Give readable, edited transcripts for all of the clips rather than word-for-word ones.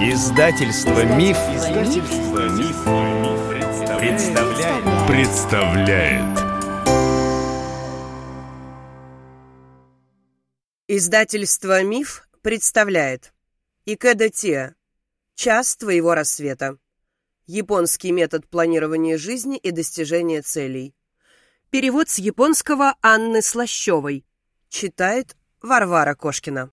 Издательство Миф, представляет. Издательство Миф представляет Икэдэ Тиэ. Час твоего рассвета. Японский метод планирования жизни и достижения целей. Перевод с японского Анны Слащевой. Читает Варвара Кошкина.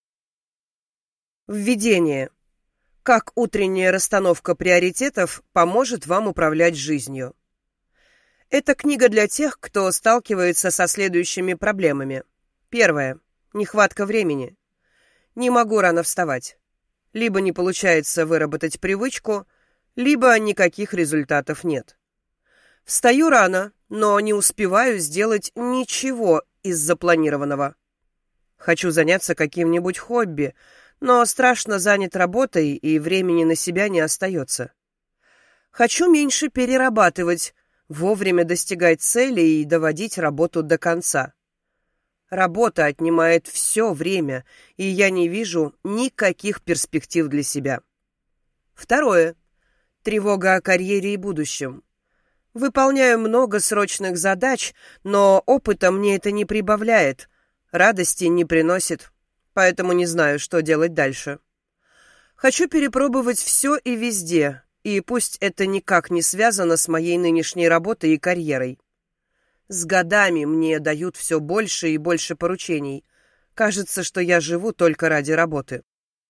Введение. Как утренняя расстановка приоритетов поможет вам управлять жизнью. Это книга для тех, кто сталкивается со следующими проблемами. Первое. Нехватка времени. Не могу рано вставать. Либо не получается выработать привычку, либо никаких результатов нет. Встаю рано, но не успеваю сделать ничего из запланированного. Хочу заняться каким-нибудь хобби, но страшно занят работой, и времени на себя не остается. Хочу меньше перерабатывать, вовремя достигать целей и доводить работу до конца. Работа отнимает все время, и я не вижу никаких перспектив для себя. Второе. Тревога о карьере и будущем. Выполняю много срочных задач, но опыта мне это не прибавляет, радости не приносит. Поэтому не знаю, что делать дальше. Хочу перепробовать все и везде, и пусть это никак не связано с моей нынешней работой и карьерой. С годами мне дают все больше и больше поручений. Кажется, что я живу только ради работы.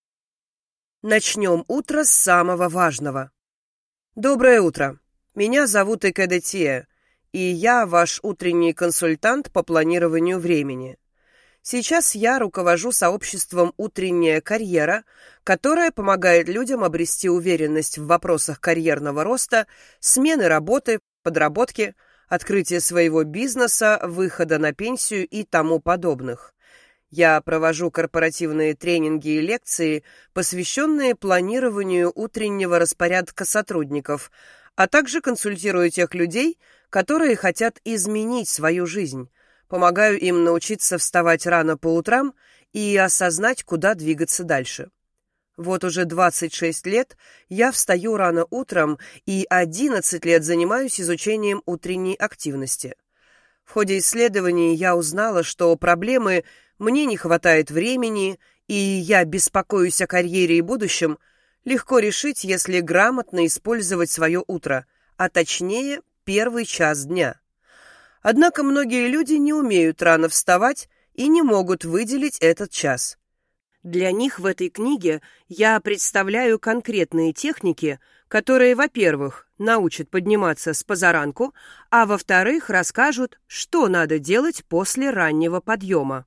Начнем утро с самого важного. Доброе утро. Меня зовут Икэдэ Тиэ, и я ваш утренний консультант по планированию времени. Сейчас я руковожу сообществом «Утренняя карьера», которое помогает людям обрести уверенность в вопросах карьерного роста, смены работы, подработки, открытия своего бизнеса, выхода на пенсию и тому подобных. Я провожу корпоративные тренинги и лекции, посвященные планированию утреннего распорядка сотрудников, а также консультирую тех людей, которые хотят изменить свою жизнь. Помогаю им научиться вставать рано по утрам и осознать, куда двигаться дальше. Вот уже 26 лет я встаю рано утром и 11 лет занимаюсь изучением утренней активности. В ходе исследований я узнала, что проблемы «мне не хватает времени» и «я беспокоюсь о карьере и будущем» легко решить, если грамотно использовать свое утро, а точнее первый час дня. Однако многие люди не умеют рано вставать и не могут выделить этот час. Для них в этой книге я представляю конкретные техники, которые, во-первых, научат подниматься с позаранку, а во-вторых, расскажут, что надо делать после раннего подъема.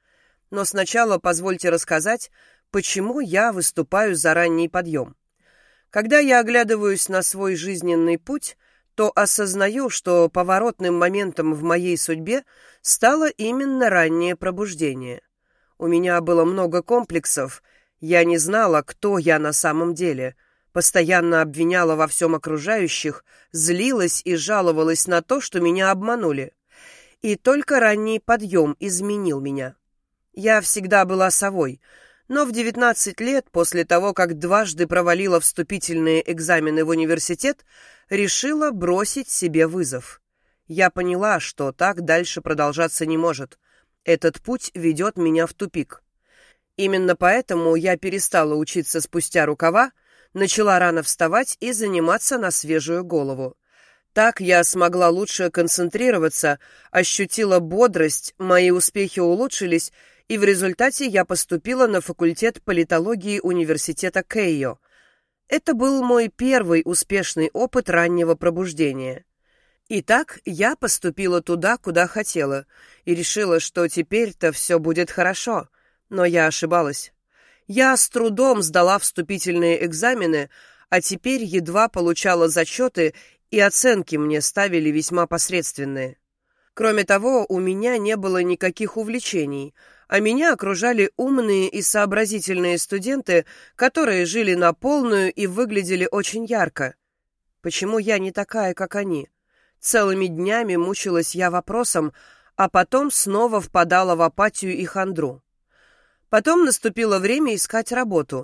Но сначала позвольте рассказать, почему я выступаю за ранний подъем. Когда я оглядываюсь на свой жизненный путь, то осознаю, что поворотным моментом в моей судьбе стало именно раннее пробуждение. У меня было много комплексов, я не знала, кто я на самом деле, постоянно обвиняла во всем окружающих, злилась и жаловалась на то, что меня обманули. И только ранний подъем изменил меня. Я всегда была совой, но в 19 лет, после того, как дважды провалила вступительные экзамены в университет, решила бросить себе вызов. Я поняла, что так дальше продолжаться не может. Этот путь ведет меня в тупик. Именно поэтому я перестала учиться спустя рукава, начала рано вставать и заниматься на свежую голову. Так я смогла лучше концентрироваться, ощутила бодрость, мои успехи улучшились, и в результате я поступила на факультет политологии университета Кейо. Это был мой первый успешный опыт раннего пробуждения. Итак, я поступила туда, куда хотела, и решила, что теперь-то все будет хорошо. Но я ошибалась. Я с трудом сдала вступительные экзамены, а теперь едва получала зачеты, и оценки мне ставили весьма посредственные. Кроме того, у меня не было никаких увлечений, а меня окружали умные и сообразительные студенты, которые жили на полную и выглядели очень ярко. Почему я не такая, как они? Целыми днями мучилась я вопросом, а потом снова впадала в апатию и хандру. Потом наступило время искать работу.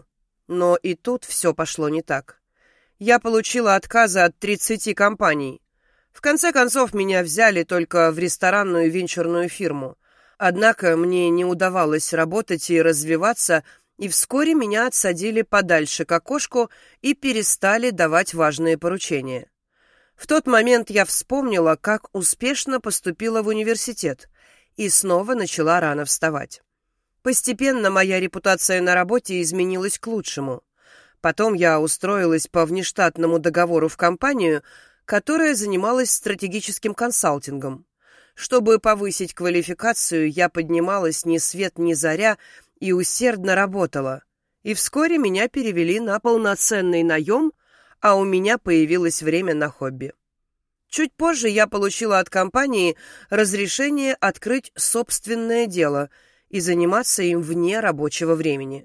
Но и тут все пошло не так. Я получила отказы от 30 компаний. В конце концов, меня взяли только в ресторанную венчурную фирму. Однако мне не удавалось работать и развиваться, и вскоре меня отсадили подальше к окошку и перестали давать важные поручения. В тот момент я вспомнила, как успешно поступила в университет, и снова начала рано вставать. Постепенно моя репутация на работе изменилась к лучшему. Потом я устроилась по внештатному договору в компанию, которая занималась стратегическим консалтингом. Чтобы повысить квалификацию, я поднималась ни свет ни заря и усердно работала. И вскоре меня перевели на полноценный наем, а у меня появилось время на хобби. Чуть позже я получила от компании разрешение открыть собственное дело и заниматься им вне рабочего времени.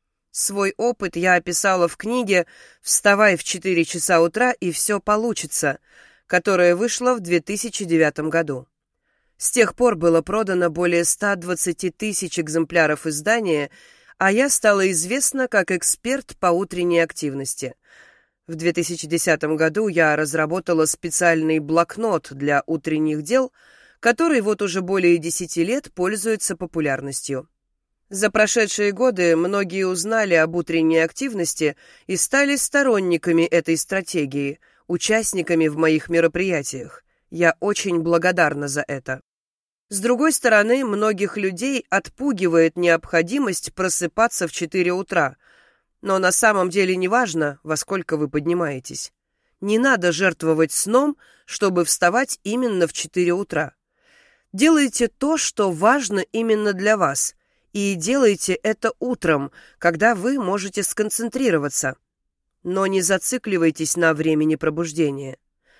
Свой опыт я описала в книге «Вставай в 4 часа утра, и все получится», которая вышла в 2009 году. С тех пор было продано более 120 тысяч экземпляров издания, а я стала известна как эксперт по утренней активности. В 2010 году я разработала специальный блокнот для утренних дел, который вот уже более 10 лет пользуется популярностью. За прошедшие годы многие узнали об утренней активности и стали сторонниками этой стратегии, участниками в моих мероприятиях. Я очень благодарна за это. С другой стороны, многих людей отпугивает необходимость просыпаться в 4 утра, но на самом деле не важно, во сколько вы поднимаетесь. Не надо жертвовать сном, чтобы вставать именно в 4 утра. Делайте то, что важно именно для вас, и делайте это утром, когда вы можете сконцентрироваться. Но не зацикливайтесь на времени пробуждения.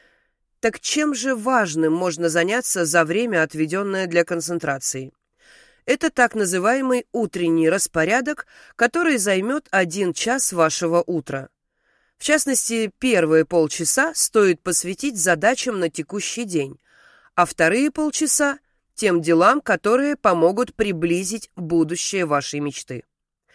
Так чем же важным можно заняться за время, отведенное для концентрации? Это так называемый утренний распорядок, который займет 1 час вашего утра. В частности, первые полчаса стоит посвятить задачам на текущий день, а вторые полчаса – тем делам, которые помогут приблизить будущее вашей мечты.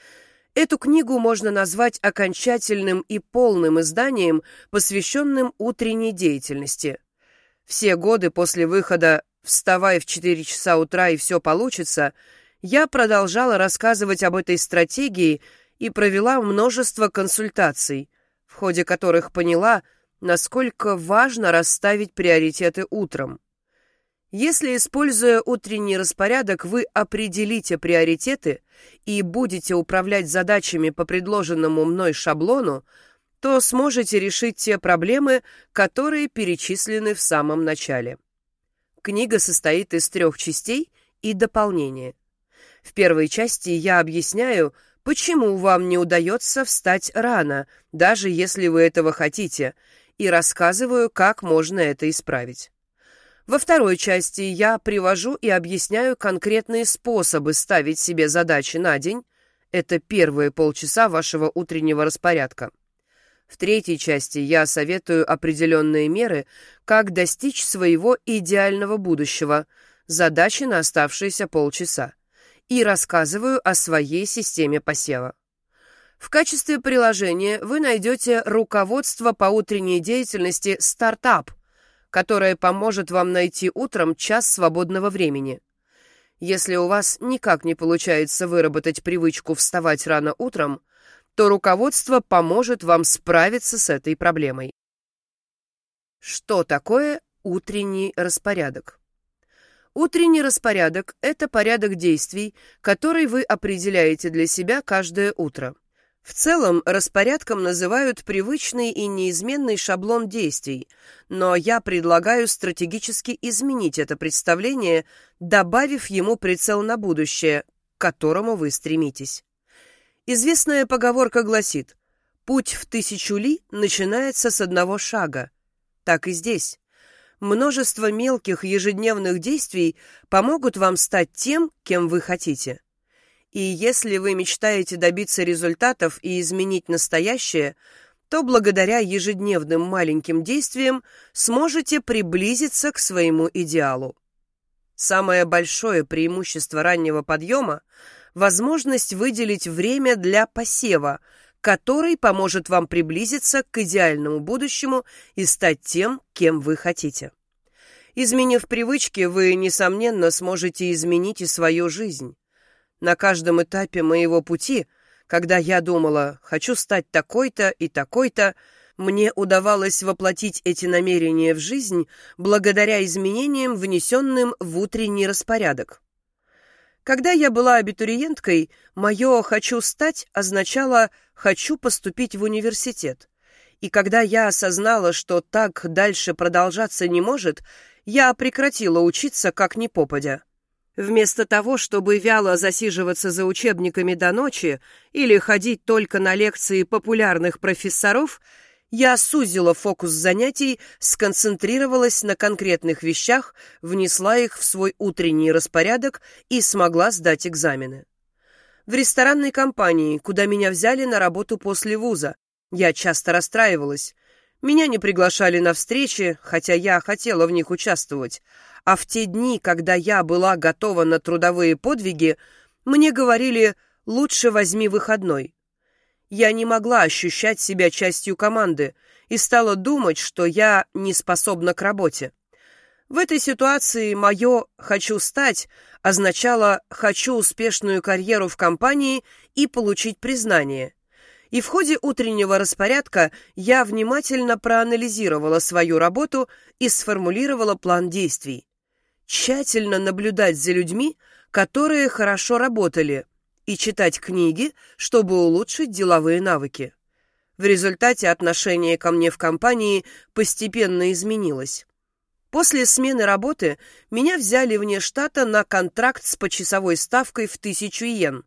Эту книгу можно назвать окончательным и полным изданием, посвященным утренней деятельности. Все годы после выхода «Вставай в 4 часа утра, и все получится», я продолжала рассказывать об этой стратегии и провела множество консультаций, в ходе которых поняла, насколько важно расставить приоритеты утром. Если, используя утренний распорядок, вы определите приоритеты и будете управлять задачами по предложенному мной шаблону, то сможете решить те проблемы, которые перечислены в самом начале. Книга состоит из 3 частей и дополнения. В первой части я объясняю, почему вам не удается встать рано, даже если вы этого хотите, и рассказываю, как можно это исправить. Во второй части я привожу и объясняю конкретные способы ставить себе задачи на день. Это первые полчаса вашего утреннего распорядка. В третьей части я советую определенные меры, как достичь своего идеального будущего, задачи на оставшиеся полчаса, и рассказываю о своей системе посева. В качестве приложения вы найдете руководство по утренней деятельности «Стартап», которое поможет вам найти утром час свободного времени. Если у вас никак не получается выработать привычку вставать рано утром, то руководство поможет вам справиться с этой проблемой. Что такое утренний распорядок? Утренний распорядок – это порядок действий, который вы определяете для себя каждое утро. В целом, распорядком называют привычный и неизменный шаблон действий, но я предлагаю стратегически изменить это представление, добавив ему прицел на будущее, к которому вы стремитесь. Известная поговорка гласит: «Путь в 1000 ли начинается с 1 шага». Так и здесь. Множество мелких ежедневных действий помогут вам стать тем, кем вы хотите. И если вы мечтаете добиться результатов и изменить настоящее, то благодаря ежедневным маленьким действиям сможете приблизиться к своему идеалу. Самое большое преимущество раннего подъема – возможность выделить время для посева, который поможет вам приблизиться к идеальному будущему и стать тем, кем вы хотите. Изменив привычки, вы, несомненно, сможете изменить и свою жизнь. На каждом этапе моего пути, когда я думала «хочу стать такой-то и такой-то», мне удавалось воплотить эти намерения в жизнь благодаря изменениям, внесенным в утренний распорядок. Когда я была абитуриенткой, мое «хочу стать» означало «хочу поступить в университет». И когда я осознала, что так дальше продолжаться не может, я прекратила учиться как ни попадя. Вместо того, чтобы вяло засиживаться за учебниками до ночи или ходить только на лекции популярных профессоров, я сузила фокус занятий, сконцентрировалась на конкретных вещах, внесла их в свой утренний распорядок и смогла сдать экзамены. В ресторанной компании, куда меня взяли на работу после вуза, я часто расстраивалась. Меня не приглашали на встречи, хотя я хотела в них участвовать, а в те дни, когда я была готова на трудовые подвиги, мне говорили «лучше возьми выходной». Я не могла ощущать себя частью команды и стала думать, что я не способна к работе. В этой ситуации мое «хочу стать» означало «хочу успешную карьеру в компании и получить признание». И в ходе утреннего распорядка я внимательно проанализировала свою работу и сформулировала план действий. Тщательно наблюдать за людьми, которые хорошо работали, и читать книги, чтобы улучшить деловые навыки. В результате отношение ко мне в компании постепенно изменилось. После смены работы меня взяли вне штата на контракт с почасовой ставкой в 1000 йен.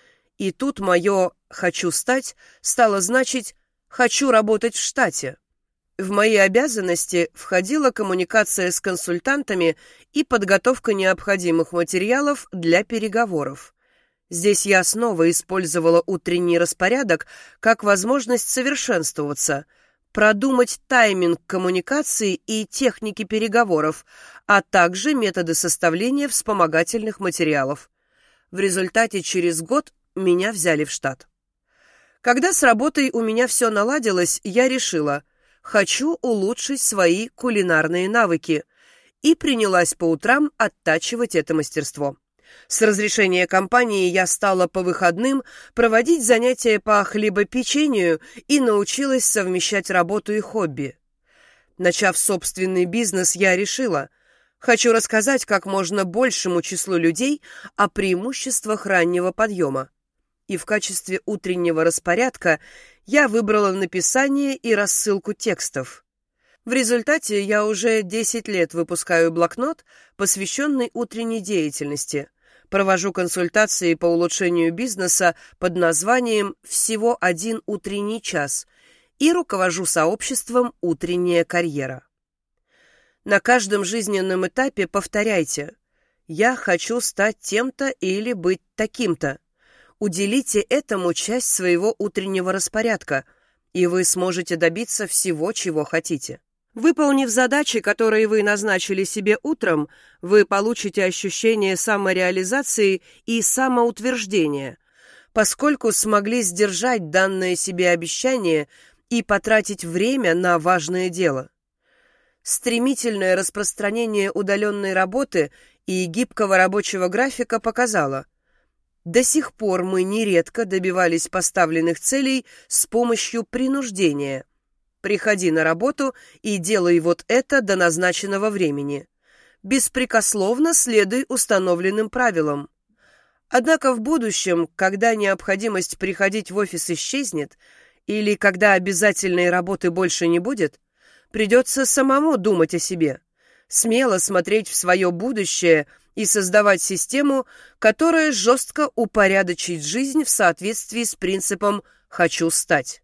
И тут мое «хочу стать» стало значить «хочу работать в штате». В мои обязанности входила коммуникация с консультантами и подготовка необходимых материалов для переговоров. Здесь я снова использовала утренний распорядок как возможность совершенствоваться, продумать тайминг коммуникации и техники переговоров, а также методы составления вспомогательных материалов. В результате через год меня взяли в штат. Когда с работой у меня все наладилось, я решила, хочу улучшить свои кулинарные навыки, и принялась по утрам оттачивать это мастерство. С разрешения компании я стала по выходным проводить занятия по хлебопечению и научилась совмещать работу и хобби. Начав собственный бизнес, я решила, хочу рассказать как можно большему числу людей о преимуществах раннего подъема. И в качестве утреннего распорядка я выбрала написание и рассылку текстов. В результате я уже 10 лет выпускаю блокнот, посвященный утренней деятельности. Провожу консультации по улучшению бизнеса под названием «Всего один утренний час» и руковожу сообществом «Утренняя карьера». На каждом жизненном этапе повторяйте «Я хочу стать тем-то или быть таким-то». Уделите этому часть своего утреннего распорядка, и вы сможете добиться всего, чего хотите. Выполнив задачи, которые вы назначили себе утром, вы получите ощущение самореализации и самоутверждения, поскольку смогли сдержать данное себе обещание и потратить время на важное дело. Стремительное распространение удаленной работы и гибкого рабочего графика показало, до сих пор мы нередко добивались поставленных целей с помощью принуждения. Приходи на работу и делай вот это до назначенного времени. Беспрекословно следуй установленным правилам. Однако в будущем, когда необходимость приходить в офис исчезнет, или когда обязательной работы больше не будет, придется самому думать о себе, смело смотреть в свое будущее и создавать систему, которая жестко упорядочит жизнь в соответствии с принципом «хочу стать».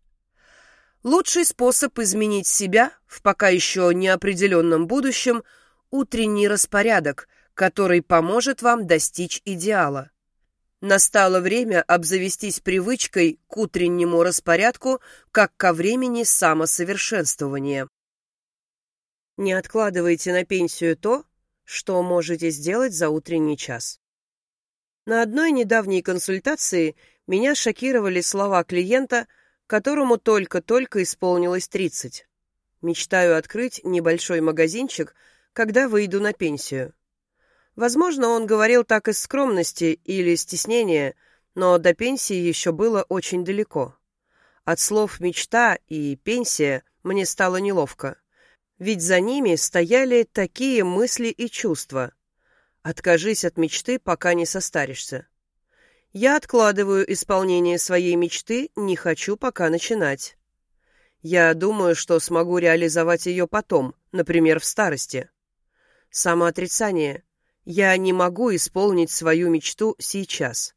Лучший способ изменить себя в пока еще неопределенном будущем – утренний распорядок, который поможет вам достичь идеала. Настало время обзавестись привычкой к утреннему распорядку, как ко времени самосовершенствования. Не откладывайте на пенсию то, что можете сделать за утренний час. На одной недавней консультации меня шокировали слова клиента, которому только-только исполнилось 30. Мечтаю открыть небольшой магазинчик, когда выйду на пенсию. Возможно, он говорил так из скромности или стеснения, но до пенсии еще было очень далеко. От слов «мечта» и «пенсия» мне стало неловко, ведь за ними стояли такие мысли и чувства. Откажись от мечты, пока не состаришься. Я откладываю исполнение своей мечты, не хочу пока начинать. Я думаю, что смогу реализовать ее потом, например, в старости. Самоотрицание. Я не могу исполнить свою мечту сейчас.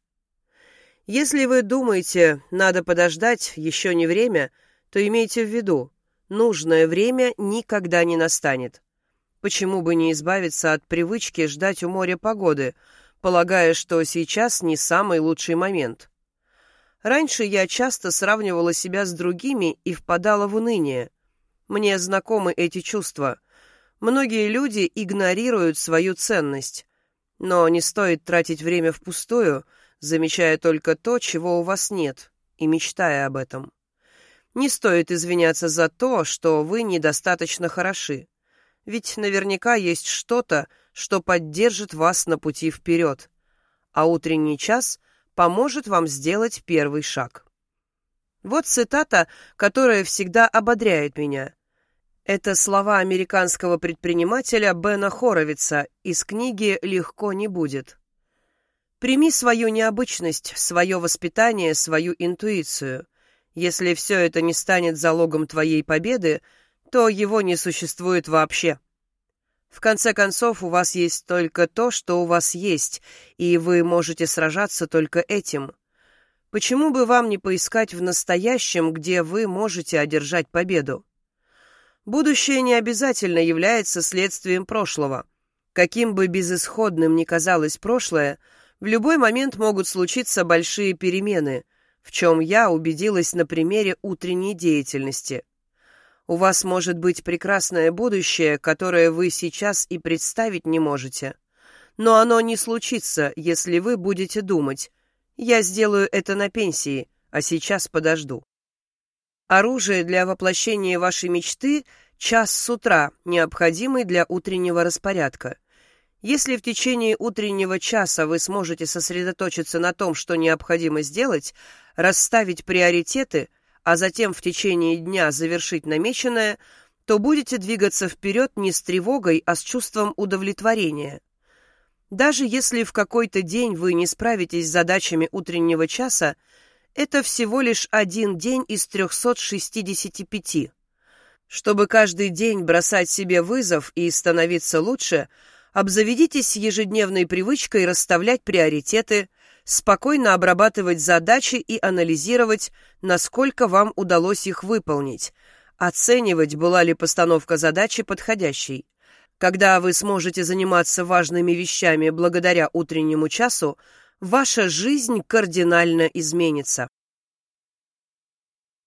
Если вы думаете, надо подождать, еще не время, то имейте в виду, нужное время никогда не настанет. Почему бы не избавиться от привычки ждать у моря погоды, полагая, что сейчас не самый лучший момент? Раньше я часто сравнивала себя с другими и впадала в уныние. Мне знакомы эти чувства. Многие люди игнорируют свою ценность. Но не стоит тратить время впустую, замечая только то, чего у вас нет, и мечтая об этом. Не стоит извиняться за то, что вы недостаточно хороши. Ведь наверняка есть что-то, что поддержит вас на пути вперед. А утренний час поможет вам сделать первый шаг. Вот цитата, которая всегда ободряет меня. Это слова американского предпринимателя Бена Хоровица из книги «Легко не будет». Прими свою необычность, свое воспитание, свою интуицию. Если все это не станет залогом твоей победы, то его не существует вообще. В конце концов, у вас есть только то, что у вас есть, и вы можете сражаться только этим. Почему бы вам не поискать в настоящем, где вы можете одержать победу? Будущее не обязательно является следствием прошлого. Каким бы безысходным ни казалось прошлое, в любой момент могут случиться большие перемены, в чем я убедилась на примере утренней деятельности. У вас может быть прекрасное будущее, которое вы сейчас и представить не можете. Но оно не случится, если вы будете думать: «Я сделаю это на пенсии, а сейчас подожду». Оружие для воплощения вашей мечты – час с утра, необходимый для утреннего распорядка. Если в течение утреннего часа вы сможете сосредоточиться на том, что необходимо сделать, расставить приоритеты, а затем в течение дня завершить намеченное, то будете двигаться вперед не с тревогой, а с чувством удовлетворения. Даже если в какой-то день вы не справитесь с задачами утреннего часа, это всего лишь один день из 365. Чтобы каждый день бросать себе вызов и становиться лучше, обзаведитесь ежедневной привычкой расставлять приоритеты, спокойно обрабатывать задачи и анализировать, насколько вам удалось их выполнить, оценивать, была ли постановка задачи подходящей. Когда вы сможете заниматься важными вещами благодаря утреннему часу, ваша жизнь кардинально изменится.